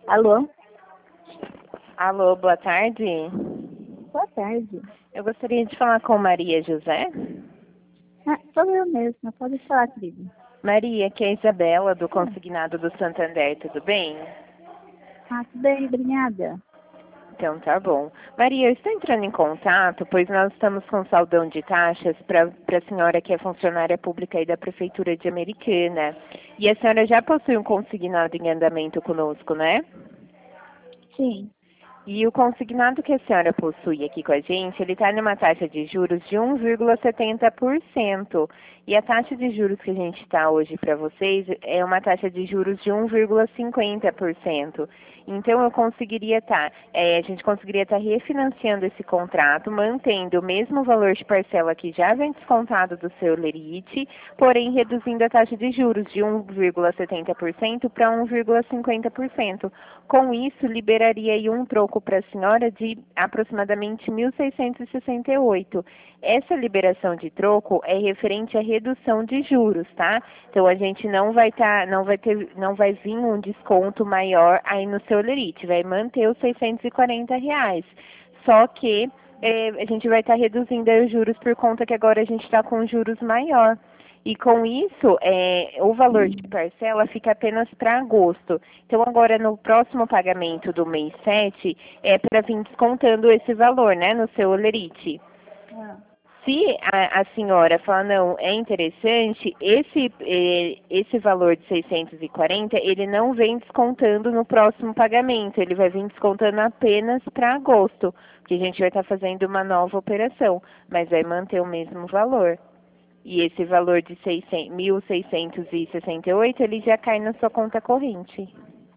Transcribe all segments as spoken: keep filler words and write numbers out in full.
Alô? Alô, boa tarde. Boa tarde. Eu gostaria de falar com Maria José. Ah, sou eu mesma, pode falar, querido. Maria, que é a Isabela, do Consignado do Santander, tudo bem? Ah, tudo bem, obrigada. Então tá bom. Maria, eu estou entrando em contato, pois nós estamos com saldão de taxas para a senhora que é funcionária pública aí da Prefeitura de Americana. E a senhora já possui um consignado em andamento conosco, né? Sim. E o consignado que a senhora possui aqui com a gente, ele está numa taxa de juros de um vírgula setenta por cento. E a taxa de juros que a gente está hoje para vocês é uma taxa de juros de um vírgula cinquenta por cento. Então eu conseguiria estar, tá, é, a gente conseguiria estar tá refinanciando esse contrato, mantendo o mesmo valor de parcela que já vem descontado do seu lerite, porém reduzindo a taxa de juros de um vírgula setenta por cento para um vírgula cinquenta por cento. Com isso, liberaria aí um troco para a senhora de aproximadamente mil seiscentos e sessenta e oito. Essa liberação de troco é referente à redução de juros, tá? Então a gente não vai tá, não vai ter, não vai vir um desconto maior aí no seu lerite, vai manter os seiscentos e quarenta reais. Só que é, a gente vai estar tá reduzindo aí os juros por conta que agora a gente está com juros maior. E com isso, é, o valor de parcela fica apenas para agosto. Então, agora no próximo pagamento do mês sete, é para vir descontando esse valor, né, no seu lerite. Ah. Se a, a senhora falar, não, é interessante, esse, eh, esse valor de seiscentos e quarenta, ele não vem descontando no próximo pagamento, ele vai vir descontando apenas para agosto, porque a gente vai estar fazendo uma nova operação, mas vai manter o mesmo valor. E esse valor de mil seiscentos e sessenta e oito, ele já cai na sua conta corrente.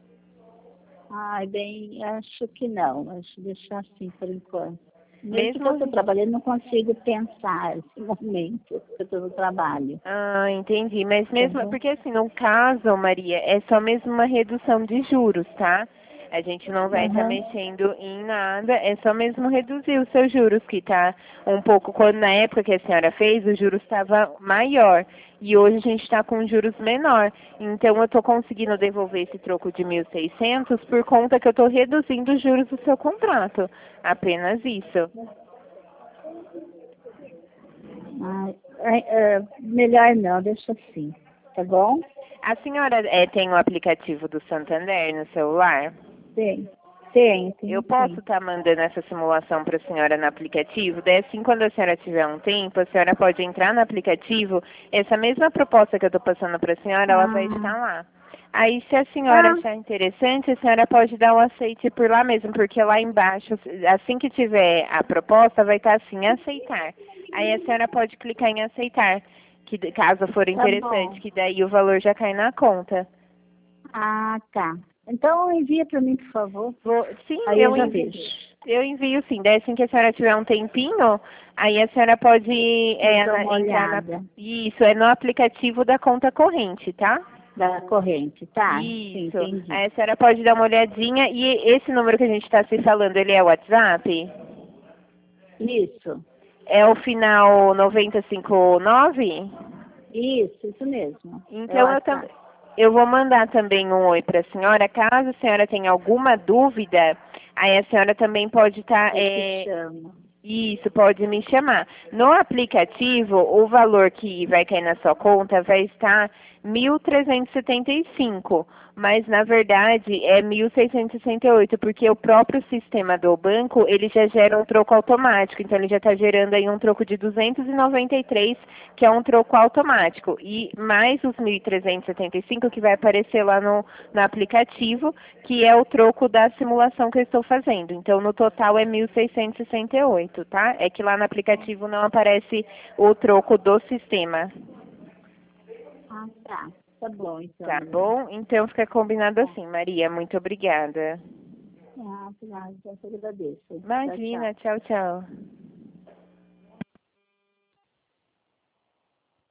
Ai, bem, acho que não. Acho deixar assim por enquanto. Mesmo, Mesmo que eu estou trabalhando, não consigo pensar nesse momento que eu estou no trabalho. Ah, entendi. Mas mesmo, Uhum. porque assim, no caso, Maria, é só mesmo uma redução de juros, tá? A gente não vai estar Uhum. mexendo em nada, é só mesmo reduzir os seus juros, que tá um pouco, quando na época que a senhora fez, o juros estava maior. E hoje a gente está com juros menor. Então eu estou conseguindo devolver esse troco de mil e seiscentos por conta que eu estou reduzindo os juros do seu contrato. Apenas isso. Ai, ai, é, melhor não, deixa assim. Tá bom? A senhora é, tem o aplicativo do Santander no celular? Tem. Tem, Eu tem posso sim. estar mandando essa simulação para a senhora no aplicativo? Daí, assim, quando a senhora tiver um tempo, a senhora pode entrar no aplicativo. Essa mesma proposta que eu estou passando para a senhora, ela vai Ah, estar lá. Aí, se a senhora tá. achar interessante, a senhora pode dar o aceite por lá mesmo, porque lá embaixo, assim que tiver a proposta, vai estar assim, aceitar. Aí a senhora pode clicar em aceitar, que caso for Tá interessante, bom. que daí o valor já cai na conta. Ah, tá. Então envia para mim, por favor. Vou, sim, Aí eu eu já envio. vejo. Eu envio sim. Daí assim que a senhora tiver um tempinho, aí a senhora pode Eu é, dou na- uma entrar na. olhada Isso, é no aplicativo da conta corrente, tá? da corrente, tá? Sim, Isso. entendi. Aí a senhora pode dar uma olhadinha. E esse número que a gente está se falando, ele é o WhatsApp? Isso, É o final noventa e cinco nove? isso, isso mesmo. É o Então eu também. WhatsApp. Eu vou mandar também um oi para a senhora. Caso a senhora tenha alguma dúvida, aí a senhora também pode estar. Eu te chamo. Isso, pode me chamar. No aplicativo, o valor que vai cair na sua conta vai estar mil trezentos e setenta e cinco, mas na verdade é mil seiscentos e sessenta e oito, porque o próprio sistema do banco, ele já gera um troco automático, então ele já está gerando aí um troco de duzentos e noventa e três, que é um troco automático, e mais os mil trezentos e setenta e cinco que vai aparecer lá no, no aplicativo, que é o troco da simulação que eu estou fazendo. Então, no total é mil seiscentos e sessenta e oito, tá? É que lá no aplicativo não aparece o troco do sistema. Ah, tá. Tá bom, Tá então. bom? Então fica combinado Tá. assim, Maria. Muito obrigada. Ah, obrigada. Eu te agradeço. Tchau, tchau. Imagina, tchau, tchau.